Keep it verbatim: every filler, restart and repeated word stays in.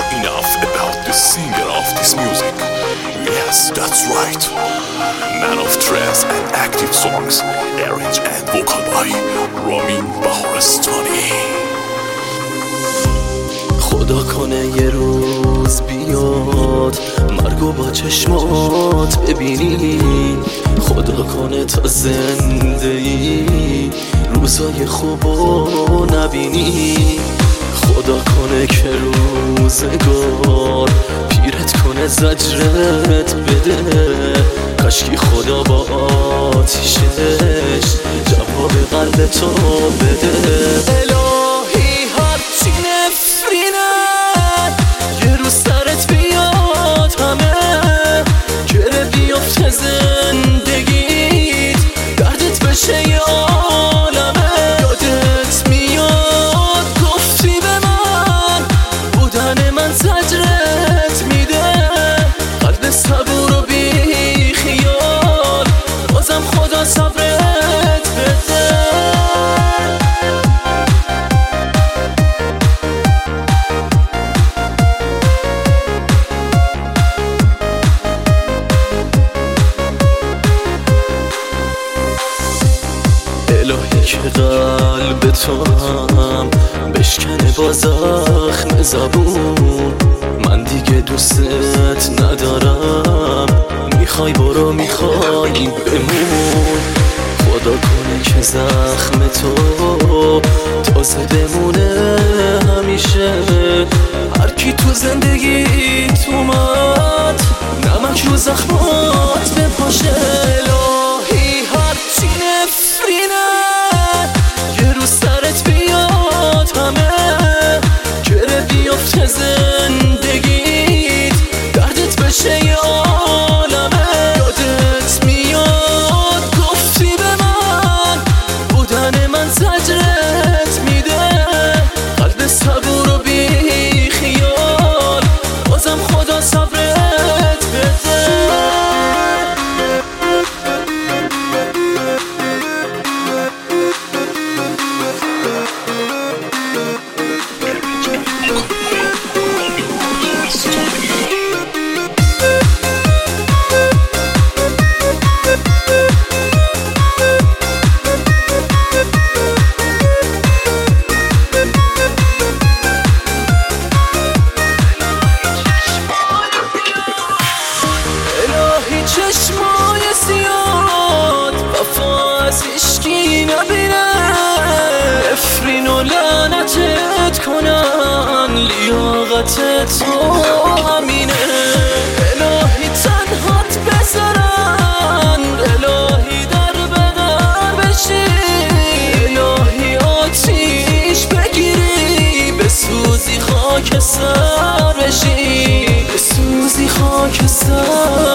enough about the singer of this music. Yes, that's right. Man of trance and active songs, arranged and vocal by رامین بهارستانی. خدا کنه یه روز بیاد مرگو با چشمات ببینی، خدا کنه تا زنده ای روزای خوبو نبینی، خدا کنه که روزگار پیرت کنه زجرت بده، کاشکی خدا با آتیشش جواب قلب تو بده. الهی هرچی نفرینه یه روز سرت بیاد همه گره بیافته زندگیت، دردت بشه یه عالمه. یادت میاد گفتی به من بودن من زجرت میده، قلب صبور و بی خیال بازم خدا صبرت بده. الهی که قلب تو هم بشکنه با زخم زبون، من دیگه دوستت ندارم، میخوای برو میخوای بمون. خدا کنه که زخم تو تازه بمونه همیشه، هر کی تو زندگیت اومد نمک رو زخمات بپاشه. الهی هرچی نفرینه یه روز سرت بیاد همه گره بیافته زندگیت، دردت بشه یه عالمه. یادت میاد گفتی به من بودن من زجرت میده، قلب صبور و بی خیال بازم خدا صبرت بده. چشمای زیاد وفا از عشقی نبینه، افرین و لعنتت کنن لیاقت تو همینه. الهی تنهات بذارن، الهی در بدر بشی، الهی آتیش بگیری بسوزی خاک سر بشی، بسوزی خاک سر